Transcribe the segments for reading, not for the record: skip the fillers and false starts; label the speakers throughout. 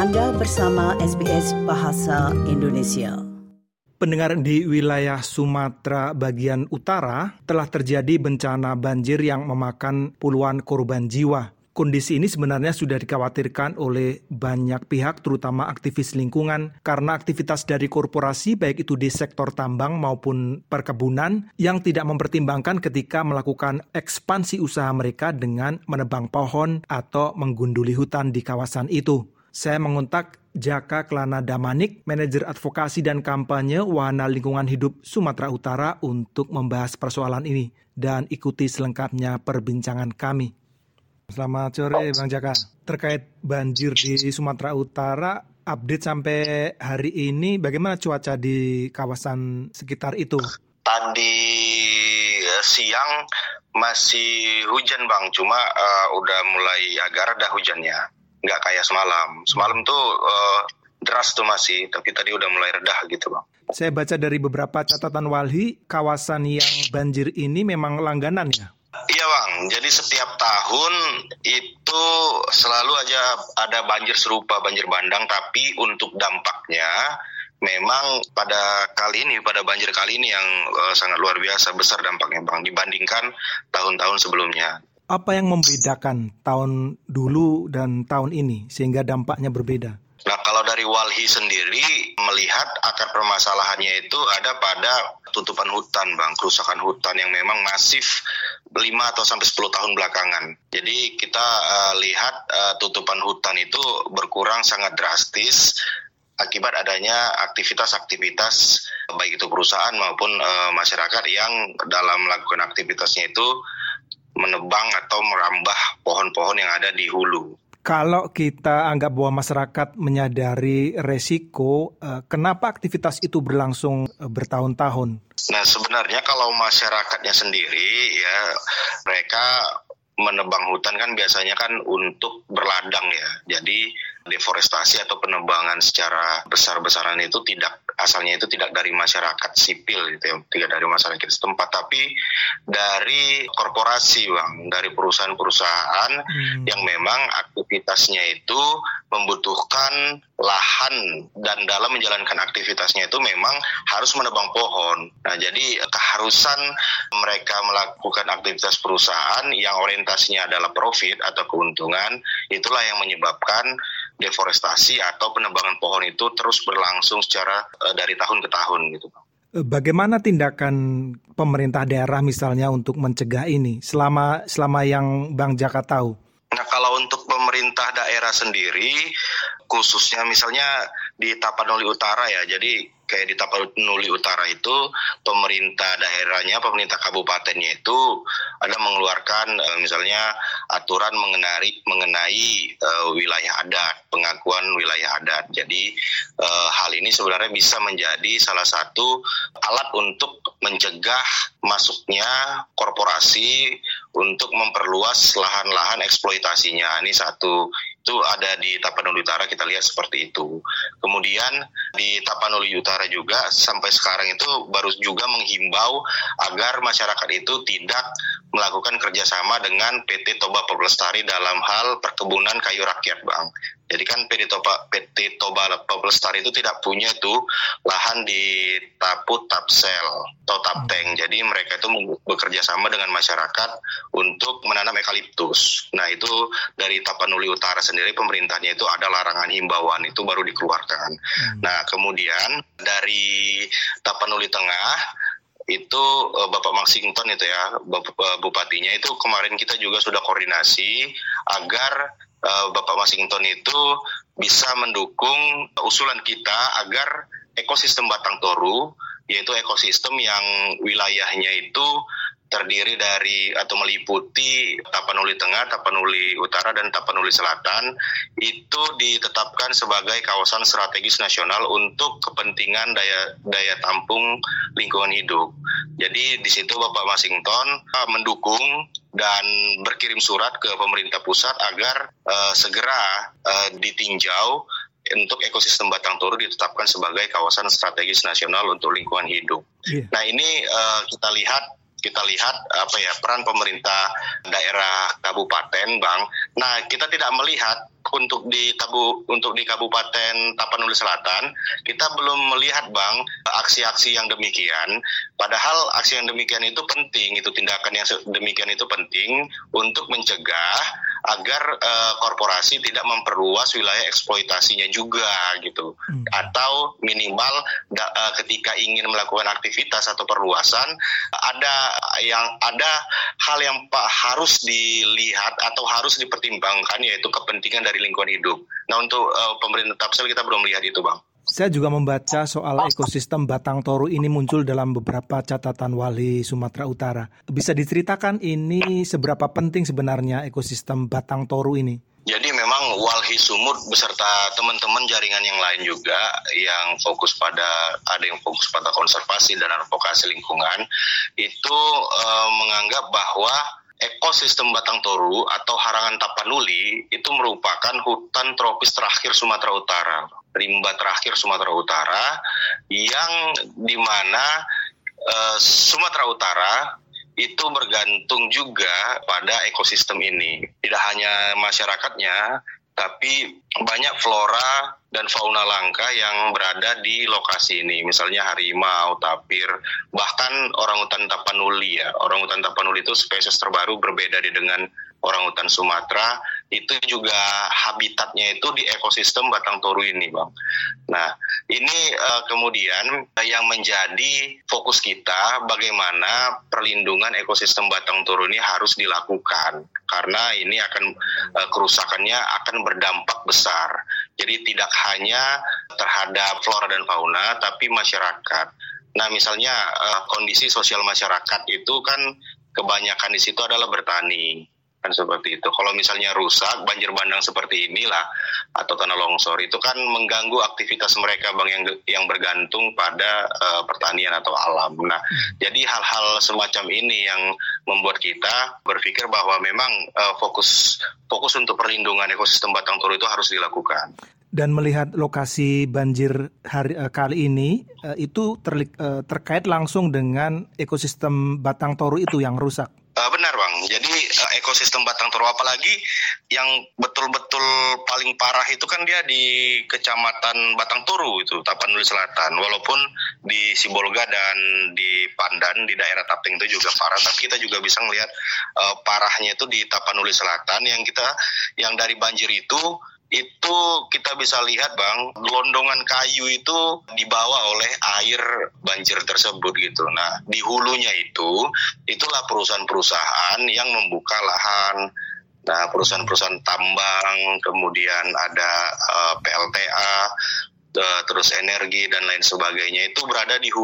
Speaker 1: Anda bersama SBS Bahasa Indonesia.
Speaker 2: Pendengar, di wilayah Sumatera bagian utara telah terjadi bencana banjir yang memakan puluhan korban jiwa. Kondisi ini sebenarnya sudah dikhawatirkan oleh banyak pihak, terutama aktivis lingkungan, karena aktivitas dari korporasi, baik itu di sektor tambang maupun perkebunan, yang tidak mempertimbangkan ketika melakukan ekspansi usaha mereka dengan menebang pohon atau menggunduli hutan di kawasan itu. Saya mengontak Jaka Klana Damanik, manajer advokasi dan kampanye Wahana Lingkungan Hidup Sumatera Utara, untuk membahas persoalan ini, dan ikuti selengkapnya perbincangan kami. Selamat sore Bang Jaka. Terkait banjir di Sumatera Utara, update sampai hari ini bagaimana cuaca di kawasan sekitar itu?
Speaker 3: Tadi siang masih hujan Bang, cuma udah mulai agak reda hujannya. Nggak kayak semalam. Semalam tuh deras tuh masih, tapi tadi udah mulai reda gitu Bang.
Speaker 2: Saya baca dari beberapa catatan Walhi, kawasan yang banjir ini memang langganan ya?
Speaker 3: Iya Bang, jadi setiap tahun itu selalu aja ada banjir serupa, banjir bandang, tapi untuk dampaknya memang pada banjir kali ini yang sangat luar biasa besar dampaknya Bang, dibandingkan tahun-tahun sebelumnya.
Speaker 2: Apa yang membedakan tahun dulu dan tahun ini sehingga dampaknya berbeda?
Speaker 3: Nah, kalau dari Walhi sendiri melihat akar permasalahannya itu ada pada tutupan hutan, Bang, kerusakan hutan yang memang masif 5 atau sampai 10 tahun belakangan. Jadi kita lihat tutupan hutan itu berkurang sangat drastis akibat adanya aktivitas-aktivitas baik itu perusahaan maupun masyarakat yang dalam melakukan aktivitasnya itu menebang atau merambah pohon-pohon yang ada di hulu.
Speaker 2: Kalau kita anggap bahwa masyarakat menyadari resiko, kenapa aktivitas itu berlangsung bertahun-tahun?
Speaker 3: Nah, sebenarnya kalau masyarakatnya sendiri ya, mereka menebang hutan kan biasanya kan untuk berladang ya. Jadi deforestasi atau penebangan secara besar-besaran itu asalnya tidak dari masyarakat sipil gitu ya, tidak dari masyarakat setempat, tapi dari korporasi Bang, dari perusahaan-perusahaan yang memang aktivitasnya itu membutuhkan lahan dan dalam menjalankan aktivitasnya itu memang harus menebang pohon. Nah, jadi keharusan mereka melakukan aktivitas perusahaan yang orientasinya adalah profit atau keuntungan, itulah yang menyebabkan deforestasi atau penebangan pohon itu terus berlangsung secara dari tahun ke tahun gitu.
Speaker 2: Bagaimana tindakan pemerintah daerah misalnya untuk mencegah ini selama yang Bang Jaka tahu?
Speaker 3: Nah, kalau untuk pemerintah daerah sendiri, khususnya misalnya di Tapanuli Utara ya, jadi kayak di Tapanuli Utara itu pemerintah daerahnya, pemerintah kabupatennya itu ada mengeluarkan misalnya aturan mengenai wilayah adat, pengakuan wilayah adat. Jadi hal ini sebenarnya bisa menjadi salah satu alat untuk mencegah masuknya korporasi untuk memperluas lahan-lahan eksploitasinya. Ini satu. Itu ada di Tapanuli Utara, kita lihat seperti itu. Kemudian di Tapanuli Utara juga sampai sekarang itu baru juga menghimbau agar masyarakat itu tidak melakukan kerjasama dengan PT Toba Pelestari dalam hal perkebunan kayu rakyat Bang. Jadi kan PT Toba Pelestari itu tidak punya tuh lahan di Taput, Tapsel atau Tapteng. Jadi mereka itu bekerja sama dengan masyarakat untuk menanam eukaliptus. Nah, itu dari Tapanuli Utara sendiri pemerintahnya itu ada larangan himbauan itu baru dikeluarkan. Nah, kemudian dari Tapanuli Tengah itu Bapak Maksington itu ya, bupatinya itu kemarin kita juga sudah koordinasi agar Bapak Maksington itu bisa mendukung usulan kita agar ekosistem Batang Toru, yaitu ekosistem yang wilayahnya itu terdiri dari atau meliputi Tapanuli Tengah, Tapanuli Utara, dan Tapanuli Selatan, itu ditetapkan sebagai kawasan strategis nasional untuk kepentingan daya tampung lingkungan hidup. Jadi di situ Bapak Maksington mendukung dan berkirim surat ke pemerintah pusat agar segera ditinjau untuk ekosistem Batang Toru ditetapkan sebagai kawasan strategis nasional untuk lingkungan hidup. Nah, ini kita lihat kita lihat peran pemerintah daerah kabupaten, Bang. Nah, kita tidak melihat untuk di Kabupaten Tapanuli Selatan, kita belum melihat, Bang, aksi-aksi yang demikian. Padahal aksi yang demikian itu penting, itu tindakan yang demikian itu penting untuk mencegah agar korporasi tidak memperluas wilayah eksploitasinya juga gitu. Atau minimal ketika ingin melakukan aktivitas atau perluasan ada hal yang harus dilihat atau harus dipertimbangkan, yaitu kepentingan dari lingkungan hidup. Nah, untuk pemerintah Tapsel kita belum lihat itu, Bang.
Speaker 2: Saya juga membaca soal ekosistem Batang Toru ini muncul dalam beberapa catatan Wali Sumatera Utara. Bisa diceritakan ini seberapa penting sebenarnya ekosistem Batang Toru ini?
Speaker 3: Jadi memang Walhi Sumut beserta teman-teman jaringan yang lain juga yang ada yang fokus pada konservasi dan advokasi lingkungan itu menganggap bahwa ekosistem Batang Toru atau Harangan Tapanuli itu merupakan hutan tropis terakhir Sumatera Utara, rimba terakhir Sumatera Utara, yang dimana Sumatera Utara itu bergantung juga pada ekosistem ini. Tidak hanya masyarakatnya, tapi banyak flora dan fauna langka yang berada di lokasi ini. Misalnya harimau, tapir, bahkan orangutan Tapanuli ya. Orangutan Tapanuli itu spesies terbaru, berbeda dengan orangutan Sumatera. Itu juga habitatnya itu di ekosistem Batang Toru ini, Bang. Nah, ini kemudian yang menjadi fokus kita, bagaimana perlindungan ekosistem Batang Toru ini harus dilakukan. Karena ini kerusakannya akan berdampak besar. Jadi tidak hanya terhadap flora dan fauna, tapi masyarakat. Nah, misalnya kondisi sosial masyarakat itu kan kebanyakan di situ adalah bertani. Kan seperti itu. Kalau misalnya rusak, banjir bandang seperti inilah atau tanah longsor, itu kan mengganggu aktivitas mereka, Bang, yang bergantung pada pertanian atau alam. Nah, jadi hal-hal semacam ini yang membuat kita berpikir bahwa memang fokus untuk perlindungan ekosistem Batang Toru itu harus dilakukan.
Speaker 2: Dan melihat lokasi banjir kali ini, itu terkait langsung dengan ekosistem Batang Toru itu yang rusak.
Speaker 3: Benar, Bang. Jadi ekosistem Batang Toru, apalagi yang betul-betul paling parah itu kan dia di Kecamatan Batang Toru itu, Tapanuli Selatan. Walaupun di Sibolga dan di Pandan di daerah Tapting itu juga parah, tapi kita juga bisa melihat parahnya itu di Tapanuli Selatan yang dari banjir itu kita bisa lihat, Bang, gelondongan kayu itu dibawa oleh air banjir tersebut gitu. Nah, di hulunya itulah perusahaan-perusahaan yang membuka lahan. Nah, perusahaan-perusahaan tambang, kemudian ada PLTA, terus energi dan lain sebagainya, itu berada di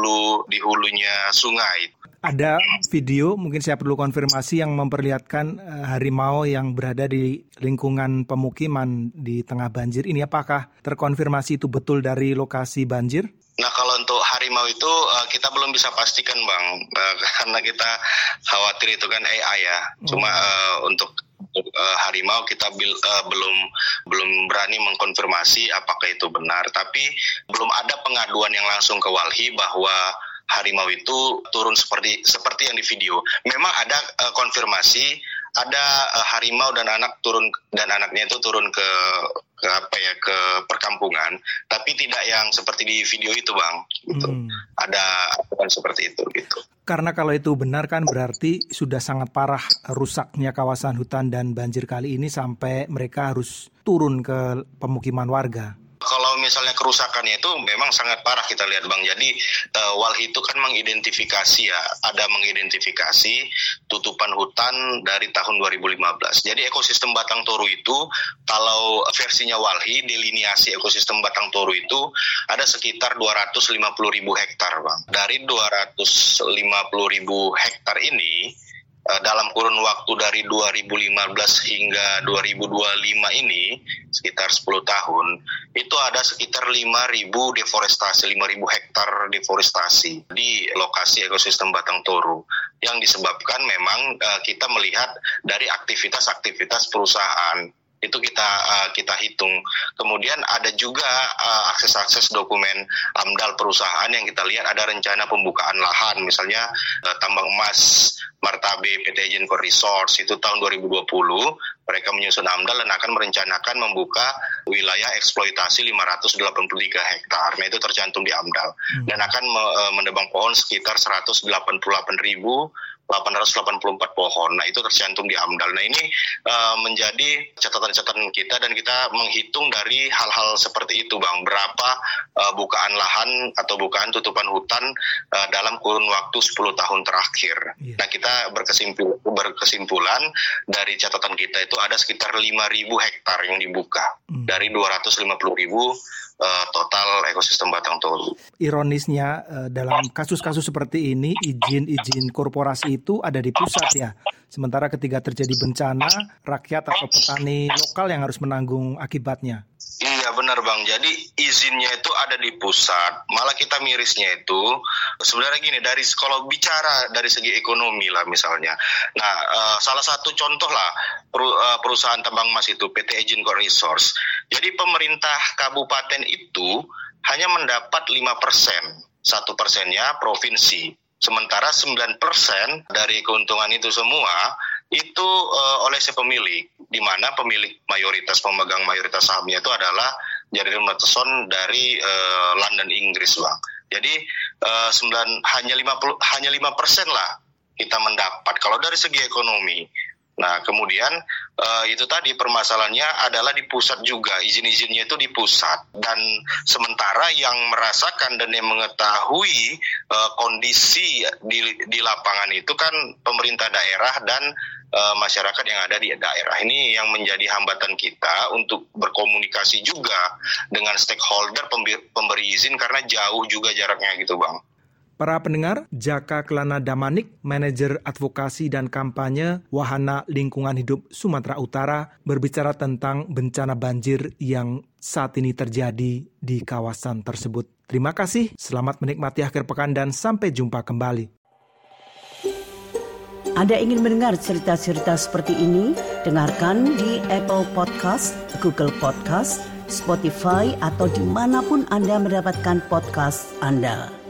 Speaker 3: hulunya sungai.
Speaker 2: Ada video, mungkin saya perlu konfirmasi, yang memperlihatkan harimau yang berada di lingkungan pemukiman di tengah banjir. Ini apakah terkonfirmasi itu betul dari lokasi banjir?
Speaker 3: Nah, kalau untuk harimau itu kita belum bisa pastikan, Bang, karena kita khawatir itu kan AI ya. Cuma untuk harimau kita belum berani mengkonfirmasi apakah itu benar. Tapi belum ada pengaduan yang langsung ke Walhi bahwa harimau itu turun seperti yang di video. Memang ada konfirmasi, ada harimau dan anaknya itu turun ke perkampungan, tapi tidak yang seperti di video itu, Bang. Gitu. Ada bukan seperti itu gitu.
Speaker 2: Karena kalau itu benar kan berarti sudah sangat parah rusaknya kawasan hutan dan banjir kali ini sampai mereka harus turun ke pemukiman warga.
Speaker 3: Kalau misalnya kerusakannya itu memang sangat parah kita lihat, Bang. Jadi Walhi itu kan mengidentifikasi tutupan hutan dari tahun 2015. Jadi ekosistem Batang Toru itu, kalau versinya Walhi, deliniasi ekosistem Batang Toru itu ada sekitar 250.000 hektar, Bang. Dari 250.000 hektar ini, dalam kurun waktu dari 2015 hingga 2025 ini, sekitar 10 tahun, itu ada sekitar 5.000 hektar deforestasi di lokasi ekosistem Batang Toru, yang disebabkan memang kita melihat dari aktivitas perusahaan Itu kita hitung. Kemudian ada juga akses dokumen AMDAL perusahaan yang kita lihat ada rencana pembukaan lahan, misalnya tambang emas Martabe PT Agent Core Resource itu tahun 2020 mereka menyusun AMDAL dan akan merencanakan membuka wilayah eksploitasi 583 hektar. Nah itu tercantum di AMDAL dan akan menebang pohon sekitar 188.884 pohon. Nah itu tercantum di AMDAL. Nah ini menjadi catatan-catatan kita dan kita menghitung dari hal-hal seperti itu, Bang. Berapa bukaan lahan atau bukaan tutupan hutan dalam kurun waktu 10 tahun terakhir. Yeah. Nah kita berkesimpulan dari catatan kita itu ada sekitar 5.000 hektar yang dibuka dari 250.000 total ekosistem Batang Toru.
Speaker 2: Ironisnya dalam kasus-kasus seperti ini izin korporasi itu ada di pusat ya. Sementara ketika terjadi bencana, rakyat atau petani lokal yang harus menanggung akibatnya.
Speaker 3: Iya benar Bang, jadi izinnya itu ada di pusat, malah kita mirisnya itu sebenarnya gini, kalau bicara dari segi ekonomi lah misalnya. Nah salah satu contoh lah perusahaan tambang emas itu PT Agent Core Resource. Jadi pemerintah kabupaten itu hanya mendapat 5%, 1%-nya provinsi. Sementara 9% dari keuntungan itu semua itu oleh si pemilik, di mana pemegang mayoritas sahamnya itu adalah Jardine Matheson dari London, Inggris, Bang. Jadi hanya 5% lah kita mendapat kalau dari segi ekonomi. Nah kemudian itu tadi permasalahannya adalah di pusat juga, izin-izinnya itu di pusat, dan sementara yang merasakan dan yang mengetahui kondisi di lapangan itu kan pemerintah daerah dan masyarakat yang ada di daerah. Ini yang menjadi hambatan kita untuk berkomunikasi juga dengan stakeholder pemberi izin karena jauh juga jaraknya gitu Bang.
Speaker 2: Para pendengar, Jaka Kelana Damanik, Manajer Advokasi dan Kampanye Wahana Lingkungan Hidup Sumatera Utara, berbicara tentang bencana banjir yang saat ini terjadi di kawasan tersebut. Terima kasih, selamat menikmati akhir pekan dan sampai jumpa kembali.
Speaker 1: Anda ingin mendengar cerita-cerita seperti ini? Dengarkan di Apple Podcast, Google Podcast, Spotify, atau dimanapun Anda mendapatkan podcast Anda.